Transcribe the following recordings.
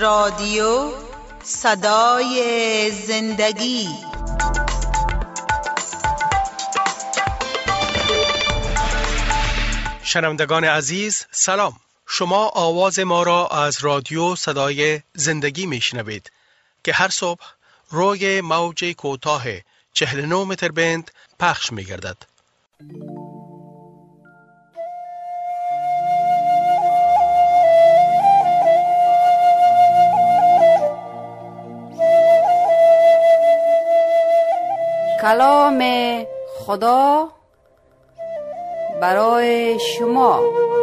رادیو صدای زندگی. شنوندگان عزیز سلام، شما آواز ما را از رادیو صدای زندگی میشنوید که هر صبح روی موج کوتاه 49 متر بند پخش میگردد. کلام خدا برای شما.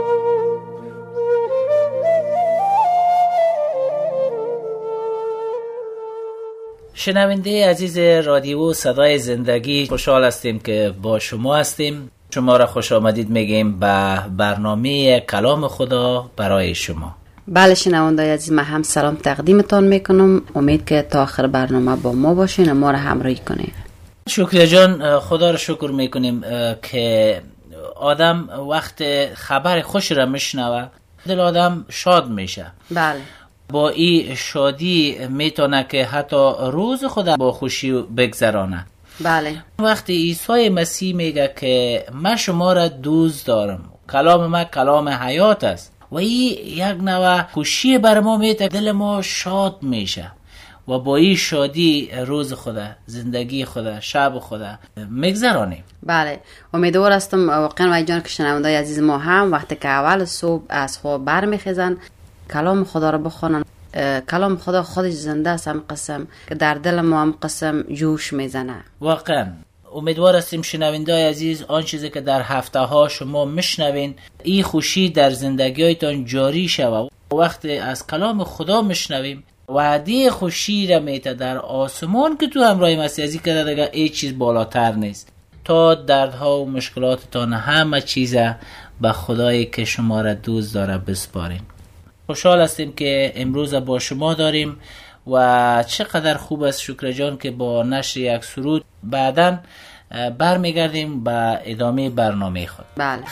شنونده عزیز رادیو صدای زندگی، خوشحال هستیم که با شما هستیم. شما را خوش آمدید میگیم به برنامه کلام خدا برای شما. بله شنونده عزیز، من هم سلام تقدیمتان میکنم. امید که تا آخر برنامه با ما باشین و ما را همراهی کنین. شکر جان، خدا را شکر میکنیم که آدم وقت خبر خوش را میشنوه دل آدم شاد میشه. بله، با این شادی میتونه که حتی روز خود با خوشی بگذرانه. بله، وقتی عیسی مسیح میگه که من شما را دوست دارم، کلام من کلام حیات است و این یک نوع خوشی بر ما میده، دل ما شاد میشه و با این شادی روز خدا، زندگی خدا، شب خدا میگذرانیم. بله، امیدوار هستم واقعا و جان که شنونده عزیز ما هم وقتی که اول صبح از خواب برمیخیزن کلام خدا رو بخونن. کلام خدا خودش زنده است، هم قسم که در دل ما هم قسم جوش میزنه. واقعا امیدوار هستیم شنونده عزیز آن چیزی که در هفته ها شما میشنوین این خوشی در زندگیتان جاری شود. وقتی از کلام خدا میشنویم وعده خوشی را میته در آسمان که تو همراه مسیح ازی که دیگه ای چیز بالاتر نیست. تا دردها و مشکلاتتان همه چیز به خدایی که شما را دوست داره بسپارین. خوشحال هستیم که امروز با شما داریم و چقدر خوب است شکر جان که با نشر یک سرود بعداً برمیگردیم به ادامه برنامه خود. بله.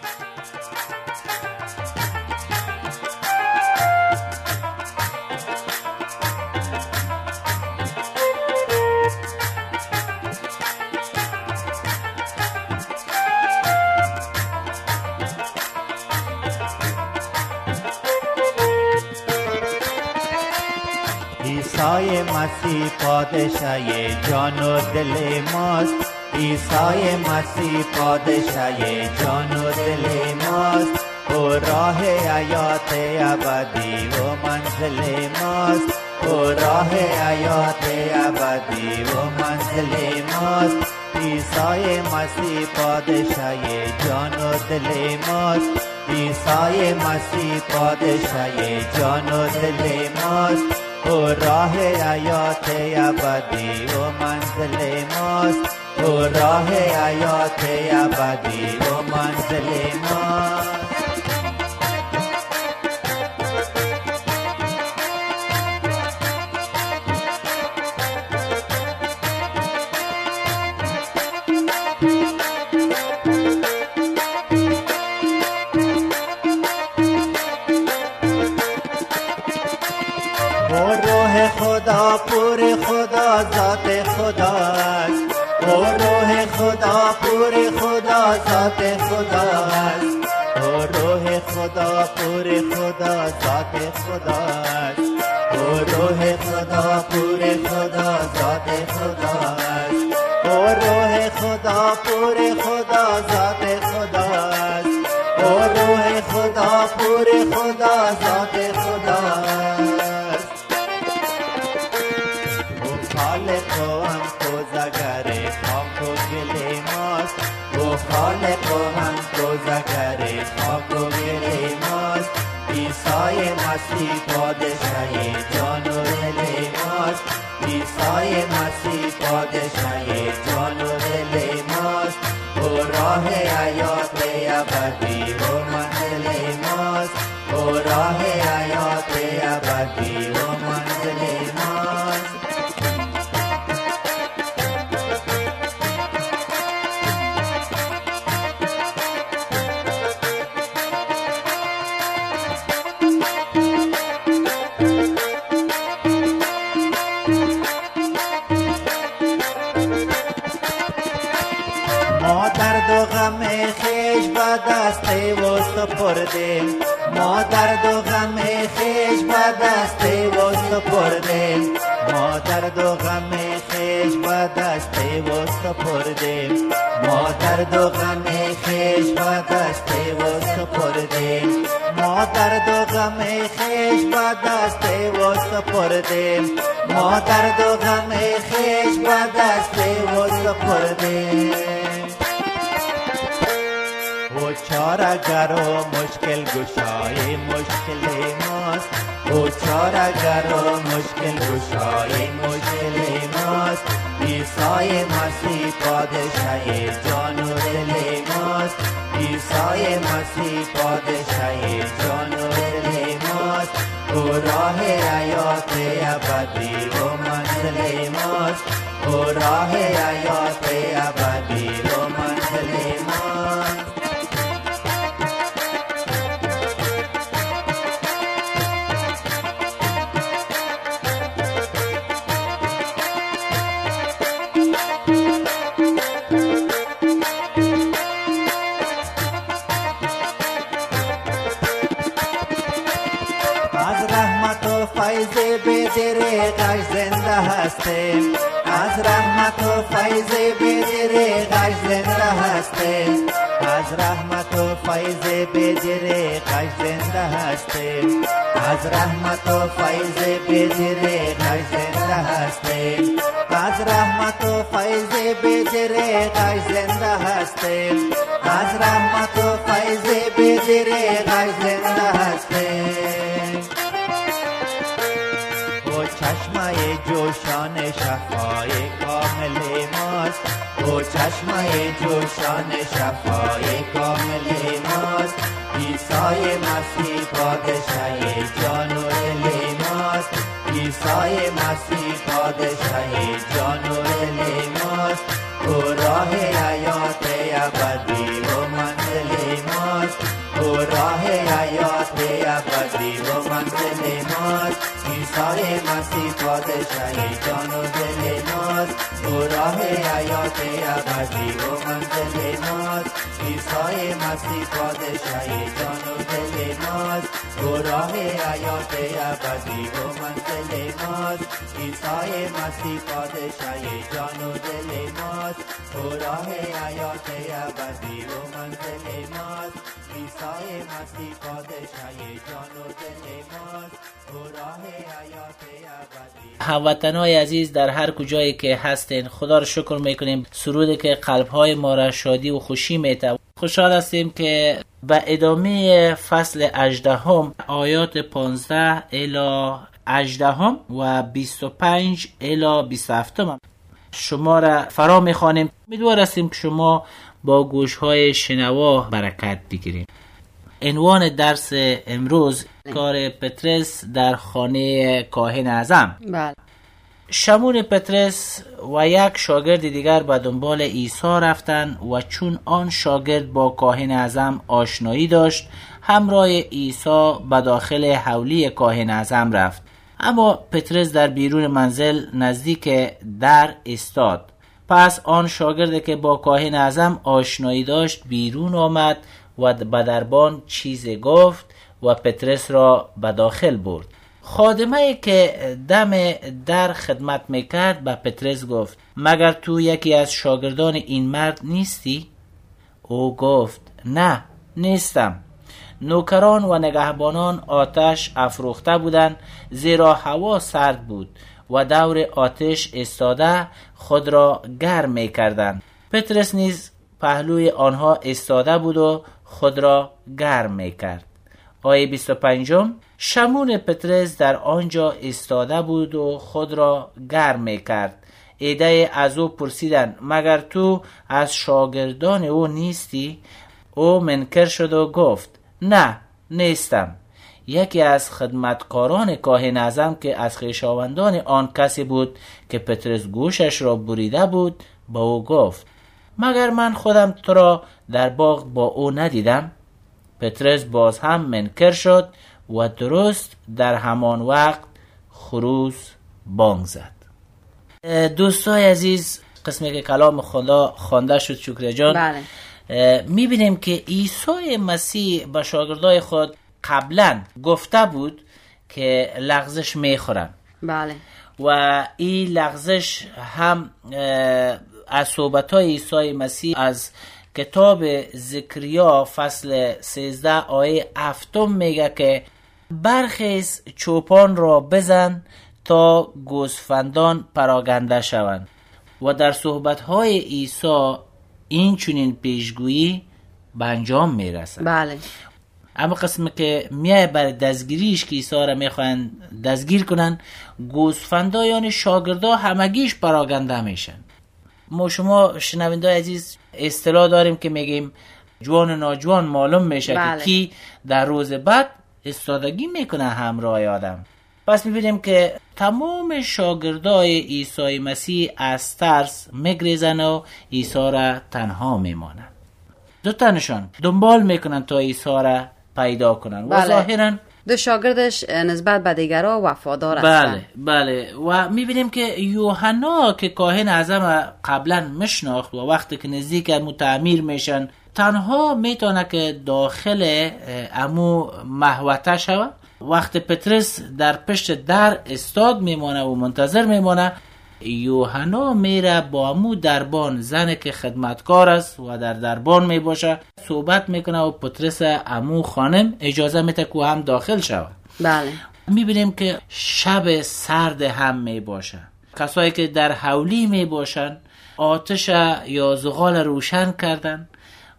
عیسی مسیح پادشاه جان و دل ماست، عیسی مسیح پادشاه جان و دل ماست، او راه حیات ابدی و منزل ماست، او راه حیات ابدی و منزل ماست. عیسی مسیح پادشاه جان و دل ماست، عیسی مسیح پادشاه جان و دل ماست، او راه حیات ابدی و منزل ماست، او راه حیات ابدی و منزل ماست. خدا پور خدا ذات خدا است، او روح خدا پور خدا ذات خدا است، او روح خدا پور خدا ذات خدا است، او روح خدا پور خدا ذات خدا است، او روح خدا پور خدا ذات خدا است، او روح خدا پور خدا ذات خدا است. خالق و هم کوزگر خاک و گل ماست، او خالق و هم کوزگر خاک و گل ماست. عیسی مسیح پادشاه جان و دل ماست، عیسی مسیح پادشاه جان و دل ماست، او راه حیات ابدی و منزل ماست، او راه حیات ابدی و منزل ماست. درد و غم خیش به دست او سپردیم، ما درد و غم خیش به دست او سپردیم، ما درد و غم خیش به دست او سپردیم، ما درد و غم خیش به دست او سپردیم، ما درد و غم خیش به دست او سپردیم، ما درد و غم خیش به دست او سپردیم. او چاره‌گر و مشکل گشای مشکل ماست، او چاره‌گر و مشکل گشای مشکل ماست، عیسی مسیح پادشاه جان و دل ماست، عیسی مسیح پادشاه جان و دل ماست، او راه حیات ابدی و منزل ماست، او راه حیات ابدی و منزل ماست. بدرغش زنده هستیم، از رحمت و فیض بدرغش زنده هستیم، از رحمت و فیض بدرغش زنده هستیم، از رحمت و فیض بدرغش زنده هستیم، از رحمت و فیض بدرغش زنده هستیم، از رحمت و فیض بدرغش زنده هستیم. چشمه جوشان شفای کامل ماست، او چشمه جوشان شفای کامل ماست، عیسی مسیح پادشاه جان و دل ماست، عیسی مسیح پادشاه جان و دل ماست، او راه حیات ابدی و منزل ماست، او راه حیات ابدی و منزل ماست، عیسی مسیح پادشاه جان و دل ماست، او راه حیات ابدی و منزل ماست، عیسی مسیح پادشاه جان و دل ماست، او راه حیات ابدی و منزل ماست، عیسی مسیح پادشاه جان و دل ماست، او راه حیات ابدی و منزل ماست، عیسی مسیح پادشاه جان و دل ماست، او راه حیات ابدی. هموطنان عزیز در هر کجایی که هستین، خدا رو شکر میکنیم، سرودی که قلبهای ما را شادی و خوشی میده. خوشحال هستیم که به ادامه فصل 18 آیات 15 الی 18 و 25 الی 27 شما را فرا میخوانیم. امیدوار هستیم که شما با گوشهای شنوا برکت بگیریم. عنوان درس امروز کار پطرس در خانه کاهن اعظم. بله. شمون پطرس و یک شاگرد دیگر به دنبال عیسی رفتند و چون آن شاگرد با کاهن اعظم آشنایی داشت، همراه عیسی به داخل حولی کاهن اعظم رفت. اما پطرس در بیرون منزل نزدیک در ایستاد. پس آن شاگرد که با کاهن اعظم آشنایی داشت بیرون آمد و به دربان چیزی گفت و پطرس را به داخل برد. خادمه که دم در خدمت میکرد به پطرس گفت: مگر تو یکی از شاگردان این مرد نیستی؟ او گفت: نه، نیستم. نوکران و نگهبانان آتش افروخته بودند، زیرا هوا سرد بود و دور آتش ایستاده خود را گرم میکردند. پطرس نیز پهلوی آنها ایستاده بود و خود را گرم میکرد. آیه 25: شمون پطرس در آنجا ایستاده بود و خود را گرم میکرد. عده از او پرسیدند: مگر تو از شاگردان او نیستی؟ او منکر شد و گفت: نه، نیستم. یکی از خدمتکاران کاهن اعظم که از خویشاوندان آن کسی بود که پطرس گوشش را بریده بود با او گفت: مگر من خودم تو را در باغ با او ندیدم؟ پطرس باز هم منکر شد و درست در همان وقت خروس بانگ زد. دوستای عزیز، قسمی که کلام خدا خوانده شد شکر جان. بله. میبینیم که عیسی مسیح به شاگردای خود قبلا گفته بود که لغزش میخورن. بله. و این لغزش هم از صحبت‌های عیسی مسیح از کتاب زکریا فصل 13 آیه 7 میگه که برخیز چوپان را بزن تا گوسفندان پراگنده شوند. و در صحبت‌های عیسی این چنین پیشگویی به انجام میرسه. بله. اما قسمی که میای برای دستگیریش که عیسی را میخوان دستگیر کنن، گوسفندا یعنی شاگردا همگیش پراگنده میشن. ما شما شنوندای عزیز اصطلاح داریم که میگیم جوان و ناجوان معلوم میشه. بله. که کی در روز بعد استادگی میکنه همراه آدم. پس میبینیم که تمام شاگردای عیسی مسیح از ترس میگریزن و عیسی را تنها میمانن. دو تنشان دنبال میکنن تا عیسی را پیدا کنن. بله. و ظاهرا دو شاگردش نسبت به دیگرها وفادار هستند. بله. و میبینیم که یوحنا که کاهن اعظم قبلا مشناخت و وقتی که نزدیک امو تعمیر میشن تنها میتونه که داخل امو محوطه شود. وقت پترس در پشت در استاد میمانه و منتظر میمانه، یوحنا میره با امو دربان، زن که خدمتکار است و در دربان میباشه، صحبت میکنه و پترس امو خانم اجازه میده که هم داخل شود. بله. میبینیم که شب سرد هم میباشه. کسایی که در حولی میباشن آتش یا زغال روشن کردن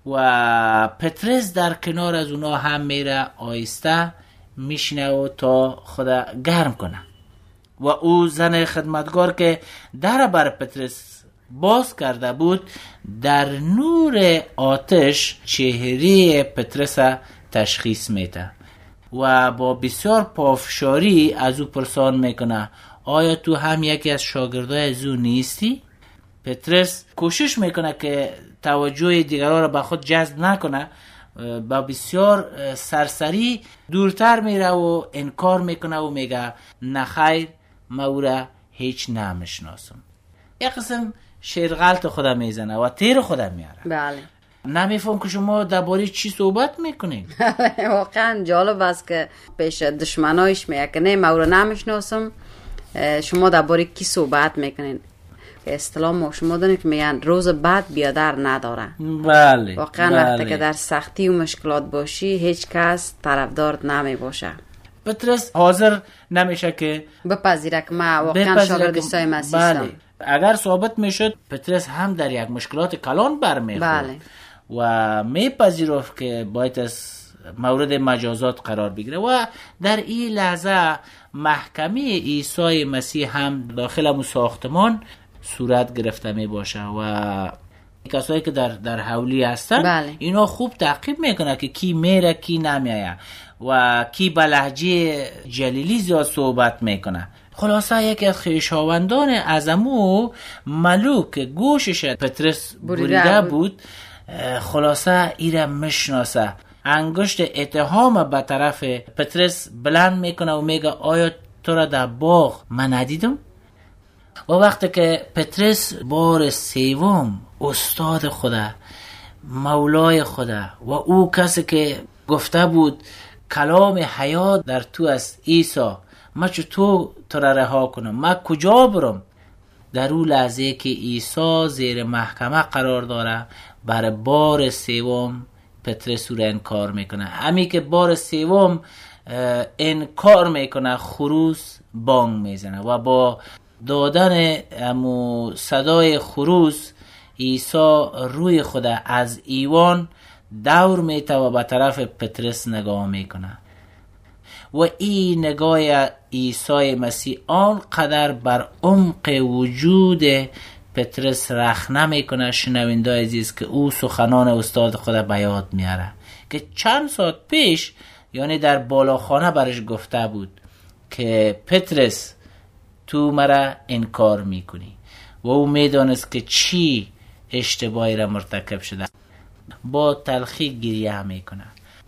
و پترس در کنار از اونا هم میره، آیسته میشینه و تا خدا گرم کنه. و او زن خدمتگار که در بر پترس باز کرده بود در نور آتش چهره پترس تشخیص میده و با بسیار پافشاری از او پرسان میکنه آیا تو هم یکی از شاگردای از او نیستی؟ پترس کوشش میکنه که توجه دیگران را به خود جذب نکنه، با بسیار سرسری دورتر میره و انکار میکنه و میگه نخیر، ما او را هیچ نمیشناسم. یک قسم شیرغلط خدا میزنه و تیر خدا میاره. بله. نمیفهم که شما درباره چی صحبت میکنید. واقعا جالب است که پیش دشمنایش میگه که نه ما او را نمیشناسم، شما درباره کی صحبت میکنین؟ اصطلاح ما شما دارین که میگن روز بعد بیادر نداره. بله. واقعا وقتی که در سختی و مشکلات باشی هیچ کس طرفدار نمی باشه. پترس حاضر نمیشه که بپذیره که ما واقعا شاگرد عیسی مسیح هستم. بله. اگر ثابت میشد پترس هم در یک مشکلات کلان برمیخورد. بله. و میپذیرفت که باید از مورد مجازات قرار بگیره. و در این لحظه محکمه عیسی مسیح هم داخل همون ساختمان صورت گرفته می باشه و کسایی که در حولی هستن بله. اینا خوب تعقیب میکنه که کی میره کی نمیایه و کی به لهجه جلیلی زیاد صحبت میکنه. خلاصه یکی از خویشاوندان ازمو ملوک گوشش پترس بریده بود، خلاصه ایره مشناسه، انگشت اتهام به طرف پترس بلند میکنه و میگه آیا تو را در باغ من ندیدم؟ و وقتی که پترس بار سوم استاد خدا، مولای خدا و او کسی که گفته بود کلام حیات در تو است عیسی، من چطور تو را رها کنم، من کجا برم؟ در اون لحظه که عیسی زیر محکمه قرار داره بر بار سوم پترس رو انکار میکنه. همین که بار سوم انکار میکنه خروس بانگ میزنه و با دادن امو صدای خروس عیسی روی خدا از ایوان دور میته و به طرف پترس نگاه میکنه و این نگاه عیسی مسیح آنقدر بر عمق وجود پترس رخنه میکنه شنوندای عزیز که او سخنان استاد خدا به یاد میاره که چند ساعت پیش یعنی در بالاخانه برش گفته بود که پترس تو مرا انکار میکنی و او میدانست که چی اشتباهی را مرتکب شده. با تلخی گریه میکنه.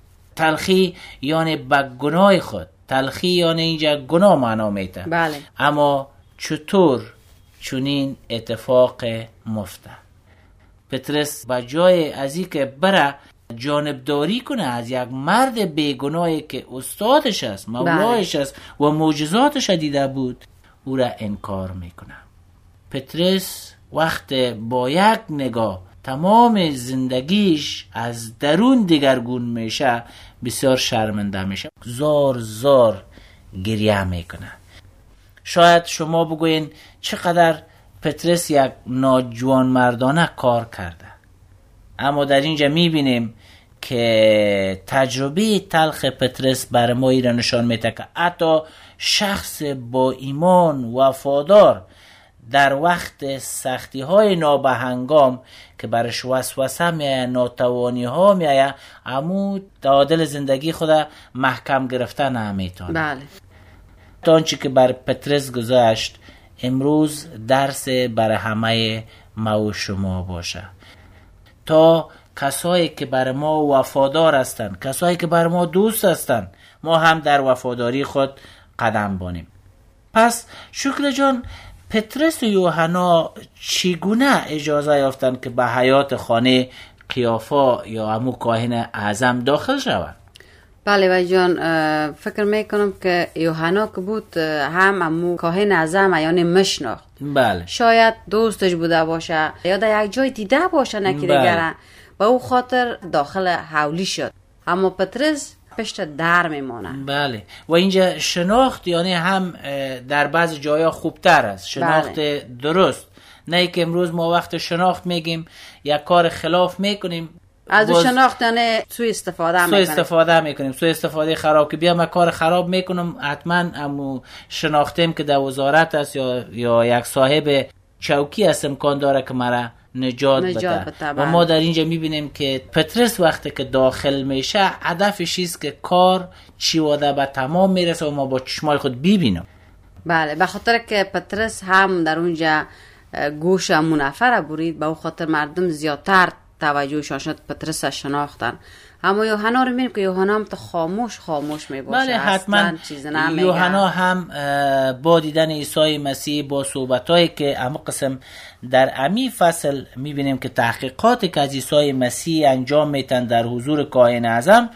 تلخی یعنی به گناه خود، تلخی یعنی اینجا گناه معنا میده. بله. اما چطور چنین اتفاق مفته؟ پترس با جای از این که بره جانبداری کنه از یک مرد بیگناهی که استادش است، مولایش است و معجزاتش دیده بود، او را انکار میکنه. پترس وقت با یک نگاه تمام زندگیش از درون دگرگون میشه، بسیار شرمنده میشه، زار گریه میکنه. شاید شما بگوین چقدر پترس یک ناجوان مردانه کار کرده، اما در اینجا میبینیم که تجربه تلخ پترس بر ما را نشان میده که حتی شخص با ایمان وفادار در وقت سختی های نابهنگام که برش وسوسه میایه، ناتوانی ها میایه، اما تعادل زندگی خود محکم گرفته نمیتونه. بله. تا آنچه که بر پترس گذشت امروز درس بر همه ما و شما باشه، تا کسایی که بر ما وفادار هستند، کسایی که بر ما دوست هستند، ما هم در وفاداری خود قدم بانیم. پس شکر جان، پترس و یوحنا چگونه اجازه یافتند که به حیات خانه قیافا یا همون کاهن اعظم داخل شوند؟ بله وای جان، فکر میکنم که یوحنا که بود هم امو کاهن اعظم یعنی مشناخت. بله. شاید دوستش بوده باشه یا در یک جای دیده باشه نکی دیگره، با او خاطر داخل حولی شد. اما پترس پشت در میمانه. بله. و اینجا شناخت یعنی هم در بعض جایا خوبتر است، شناخت درست. نه که امروز ما وقت شناخت میگیم یک کار خلاف میکنیم، از او شناخت یعنی سوء استفاده میکنیم. سوء استفاده خراب، که بیام کار خراب میکنم، حتما امو شناختیم که در وزارت است یا یک صاحب چوکی است، امکان داره که مرا نجات بده. و ما در اینجا میبینیم که پترس وقتی که داخل میشه هدفش است که کار چی واده به تمام میرسه و ما با چشمای خود ببینیم. بله، به خاطر که پترس هم در اونجا گوش منفر برید، به خاطر مردم زیادتر توجهشان شد، پترس شناختن. اما یوحنا رو میبینیم که یوحنا هم خاموش میباشه. بله، حتما یوحنا هم با دیدن عیسی مسیح، با صحبتایی که اما قسم در امی فصل میبینیم که تحقیقاتی که از عیسی مسیح انجام میتن در حضور کاهن اعظم،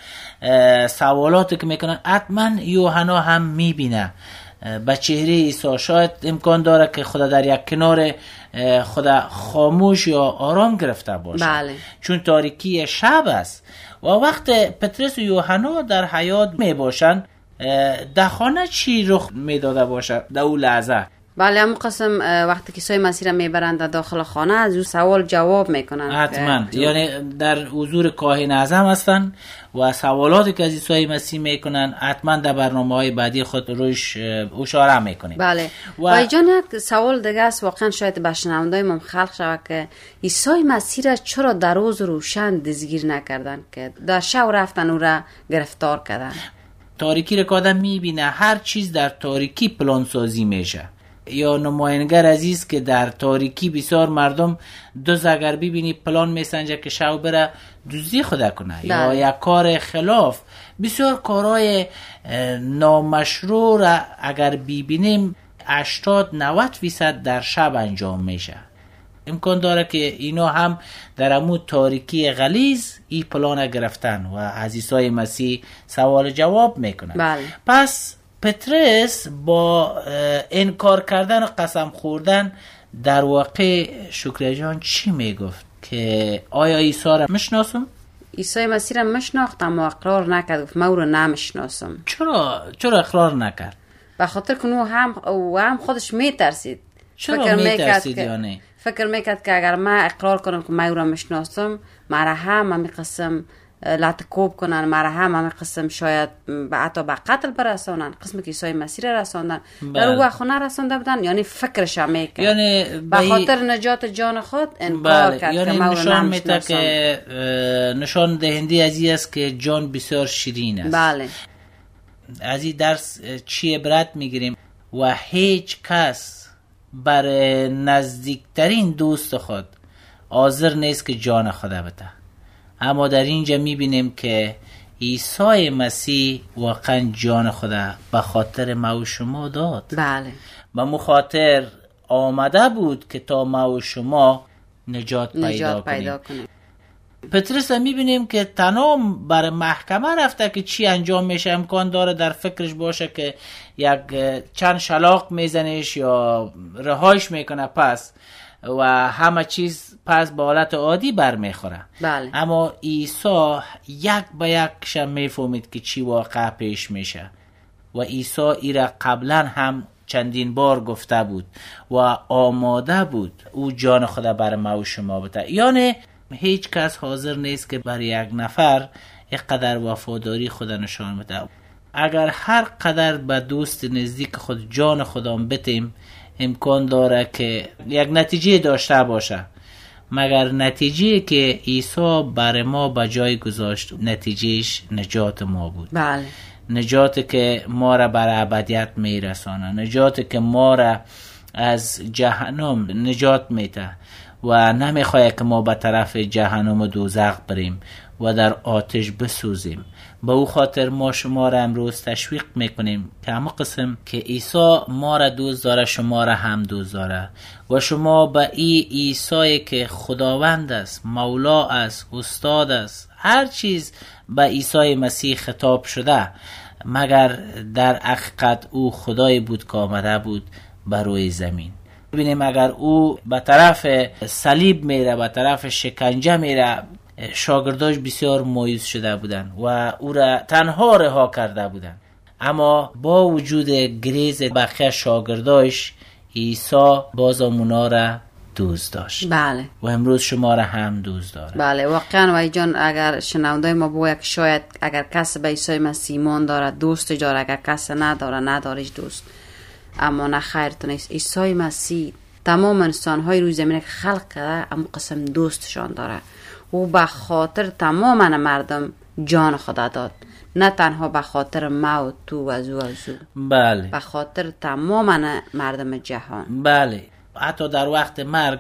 سوالاتی که میکنن، حتما یوحنا هم میبینه به چهره عیسی. شاید امکان داره که خدا در یک کنار خدا خاموش یا آرام گرفته باشه. بله. چون تاریکی شب است و وقت پترس و یوحنا در حیات می باشن، در خانه چی رخ می داده باشه در اون لحظه؟ بله، هم قسم وقتی که عیسی مسیح را میبرند داخل خانه، از او سوال جواب میکنن. حتما، یعنی در حضور کاهن اعظم هستن و سوالاتی که از عیسی مسیح میکنن حتما در برنامه‌های بعدی خود روش اشاره میکنیم. بله. و جان یک سوال دیگه است، واقعا شاید به شنوندای ما خلق شود که عیسی مسیح را چرا در روز روشن دستگیر نکردن که در شب رفتن او را گرفتار کردن؟ تاریکی را که آدم میبینه، هر چیز در تاریکی پلان سازی میشه. یا نماینگر عزیز که در تاریکی بسیار مردم دوز اگر ببینی پلان میسنجه که شب بره دزدی خدا کنه. یا یک کار خلاف، بسیار کارهای نامشروع را اگر ببینیم 80-90% در شب انجام میشه. امکان داره که اینا هم در امو تاریکی غلیظ این پلان گرفتن و از عیسی مسیح سوال جواب میکنن. بله. پس پترس با انکار کردن و قسم خوردن در واقع شکر جان چی میگفت؟ که آیا عیسی را میشناسم؟ عیسی مسیح را میشناخت اما اقرار نکرد، گفت من او را نمیشناسم. چرا اقرار نکرد؟ به خاطر که او هم خودش میترسید. چرا میترسید یعنی؟ فکر میکرد که اگر من اقرار کنم که من او را میشناسم، مرا هم میقسم لطکوب کنن، مرا هم قسم شاید حتی به قتل برسانن. قسم که عیسی مسیح را رساندن، در او خونه رسانده بودن، یعنی فکرش میکرد، یعنی به خاطر نجات جان خود انکار کرد. یعنی که نشان میده که نشان دهنده از این است که جان بسیار شیرین است. بله. از این درس چی عبرت میگیریم؟ و هیچ کس بر نزدیکترین دوست خود حاضر نیست که جان خود بده. اما در اینجا میبینیم که عیسی مسیح واقعا جان خدا به خاطر ما و شما داد. بله. به مخاطر آمده بود که تا ما و شما نجات پیدا کنیم. پترس هم میبینیم که تنها بر محکمه رفته که چی انجام میشه، امکان داره در فکرش باشه که یک چند شلاق میزنش یا رهایش میکنه پس و همه چیز پس به حالت عادی برمیخوره. بله. اما عیسی یک به یک میفهمید که چی واقعا پیش میشه و عیسی ایره قبلا هم چندین بار گفته بود و آماده بود او جان خدا بر ما و شما بده. یعنی هیچ کس حاضر نیست که بر یک نفر اینقدر وفاداری خدا نشان بده. اگر هر قدر به دوست نزدیک خود جان خدا بتیم، امکان داره که یک نتیجه داشته باشه، مگر نتیجه که عیسی بر ما به جای گذاشت نتیجهش نجات ما بود. بله. نجات که ما را بر ابدیت میرسانه، نجات که ما را از جهنم نجات میده و نمیخواد که ما به طرف جهنم و دوزخ بریم و در آتش بسوزیم. به او خاطر ما شما را امروز تشویق میکنیم که همه قسم که عیسی ما را دوست داره، شما را هم دوست داره و شما به این عیسی که خداوند است، مولا است، استاد است، هر چیز به عیسی مسیح خطاب شده، مگر در حقیقت او خدای بود که آمده بود بر روی زمین. ببینیم اگر او به طرف صلیب میره، به طرف شکنجه میره، شاگرداش بسیار مایوس شده بودن و او را تنها رها کرده بودن، اما با وجود گریز بقیه شاگرداش عیسی باز اونا را دوست داشت. بله. و امروز شما را هم دوست داره. بله واقعا وای جان، اگر شنونده ما باید که شاید اگر کس به عیسی مسیح ایمان داره دوست داره، اگر کس ندارهش دوست، اما نه خیرتون است. عیسی مسیح تمام انسان‌های روی زمین که خلق کرده اما قسم دوستشان داره. او به خاطر تمام مردم جان خدا داد، نه تنها به خاطر ما و تو و زو. بله. به خاطر تمام مردم جهان. بله. حتی در وقت مرگ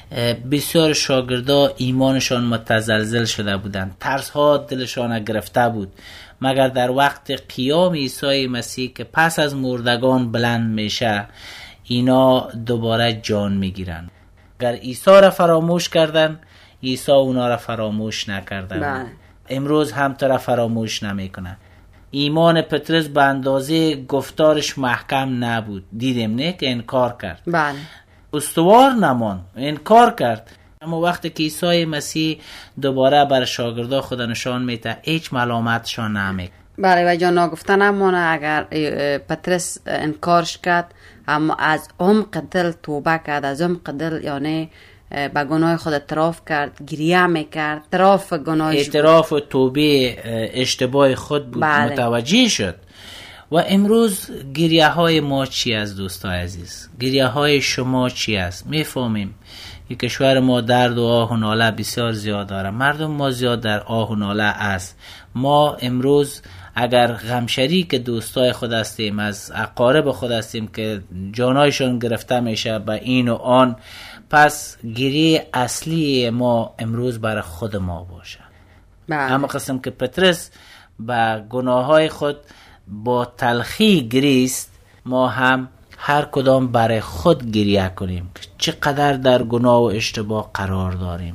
بسیار شاگردا ایمانشان متزلزل شده بودند، ترس ها دلشان گرفته بود، مگر در وقت قیام عیسی مسیح که پس از مردگان بلند میشه اینا دوباره جان میگیرن. اگر عیسی را فراموش کردن، عیسی اونا را فراموش نکرده. بله. امروز هم تو را فراموش نمیکنه. ایمان پترس به اندازه گفتارش محکم نبود، دیدیم نه که انکار کرد. بله. استوار نمان، انکار کرد. اما وقتی که عیسی مسیح دوباره بر شاگردا خدا نشان میده، هیچ ملامتشان نمیکنه. بله و جان نگفتن نمانه. اگر پترس انکارش کرد اما از عمق دل توبه کرد، از عمق دل یعنی به گناه خود اعتراف کرد، گریه میکرد، اعتراف و توبه اشتباه خود بود. بله. متوجه شد. و امروز گریه های ما چی است دوستای عزیز؟ گریه های شما چی است؟ میفهمیم که کشور ما درد و آه و ناله بسیار زیاد داره، مردم ما زیاد در آه و ناله است. ما امروز اگر غم شریک دوستای خود هستیم، از اقارب خود هستیم که جانایشون گرفته میشه به این و آن، پس گریه اصلی ما امروز برای خود ما باشه. اما قسم که پترس به گناههای خود با تلخی گریست، ما هم هر کدام برای خود گریه کنیم که چقدر در گناه و اشتباه قرار داریم.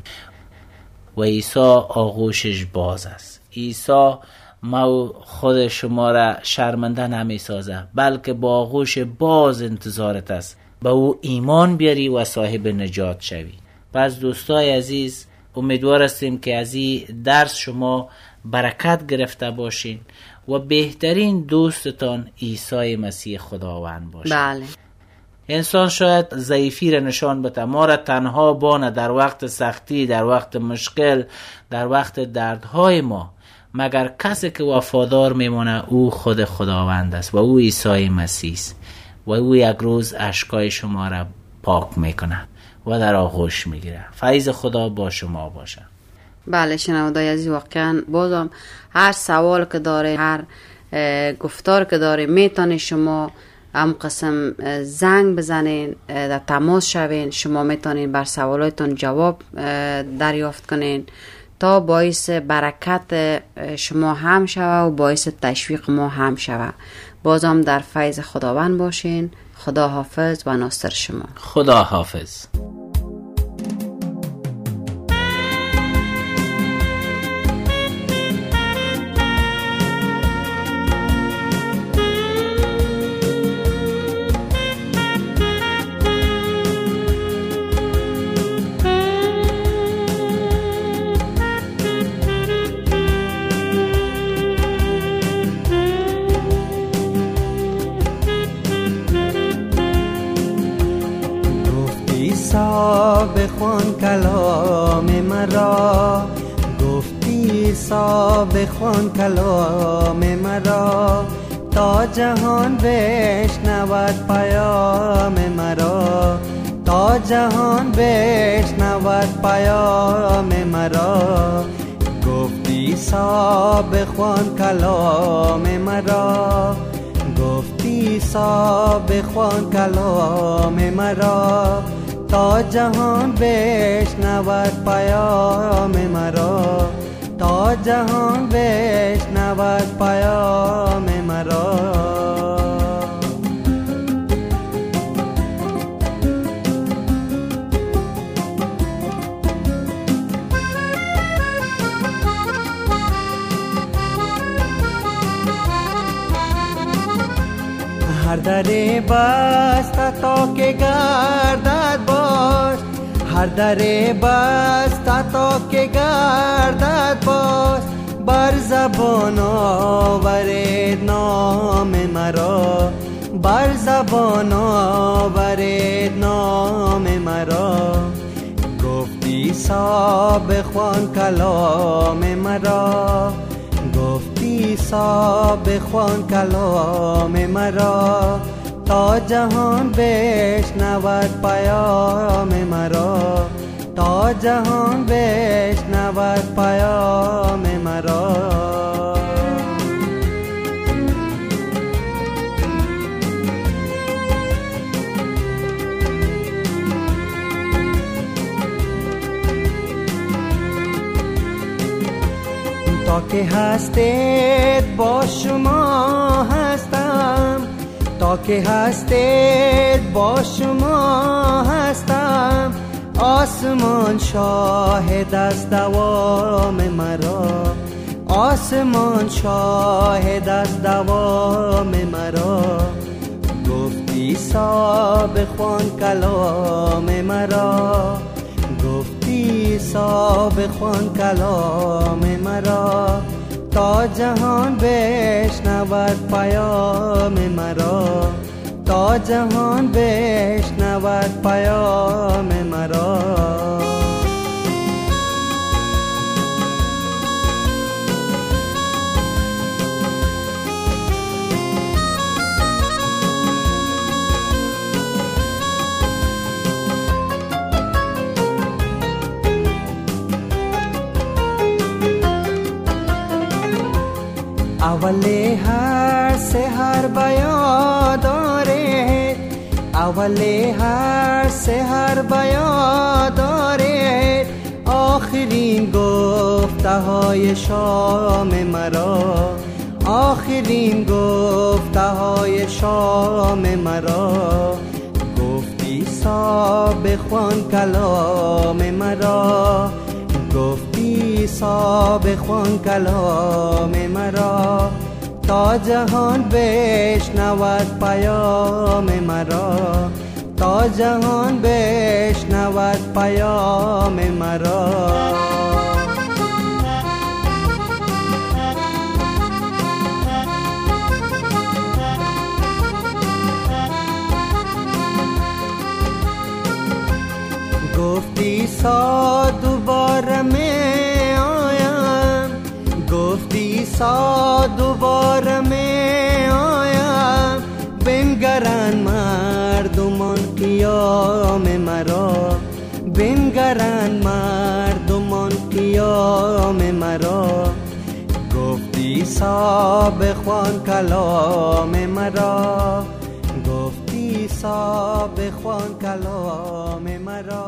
و عیسی آغوشش باز است. عیسی ما خود شما را شرمنده نمی سازه، بلکه با آغوش باز انتظارت است به او ایمان بیاری و صاحب نجات شوی. پس دوستای عزیز، امیدوار هستیم که از این درس شما برکت گرفته باشین و بهترین دوستتان عیسی مسیح خداوند باشه. بله. انسان شاید ضعیفی را نشان بده، ما را تنها بانه در وقت سختی، در وقت مشکل، در وقت دردهای ما، مگر کسی که وفادار میمونه او خود خداوند است و او عیسی مسیح است و او یک روز اشکای شما را پاک میکنه و در آغوش میگیره. فیض خدا با شما باشه. بله شنوندای عزیز، واقعا بازم هر سوال که داره، هر گفتار که داره، میتونه شما هم قسم زنگ بزنین، در تماس شوین. شما میتونین بر سوالاتون جواب دریافت کنین تا باعث برکت شما هم شوه و باعث تشویق ما هم شوه. بازم در فیض خداوند باشین. خدا حافظ و ناصر شما. خدا حافظ. مرا، گفتی سا بخوان کلام مرا، تا جهان بشنود پیام مرا، تا جهان بشنود پیام مرا. گفتی سا بخوان کلام مرا، گفتی سا بخوان کلام مرا، تا جهان بشنود پیام مرا، تا جهان بشنود پیام مرا. هر دری بسته تا که گردد باش، هر دری بسته تا که گردد باش، بر زبان آورید نام مرا، بر زبان آورید نام مرا. گفتی سا بخوان کلام مرا، گفتی سا بخوان کلام مرا، تا جهان بشنود پیام مرا، تا جهان بشنود پیام مرا. تا که هستید با شما هستم، تا که هستید با شما هستم، آسمان شاهد از دوام مرا، آسمان شاهد از دوام مرا. گفتی سا بخوان کلام مرا، گفتی سا بخوان کلام مرا، تا جهان بشنود پیام مرا، تا جهان بشنود پیام مرا. اولی هر سحر بیان دارید، اولی هر سحر بیان دارید، آخرین گفته های شام مرا، آخرین گفته های شام مرا. گفتی سا بخوان کلام مرا، گفتی سا بخوان کلام مرا، تا جهان بشنود پیام مرا، تا جهان بشنود پیام مرا. گفتی سا دوباره می آیم، گفتی سا دوباره می آیم، بنگرن مردمان قیام مرا، بنگرن مردمان قیام مرا. گفتی سا بخوان کلام مرا، گفتی سا بخوان کلام مرا،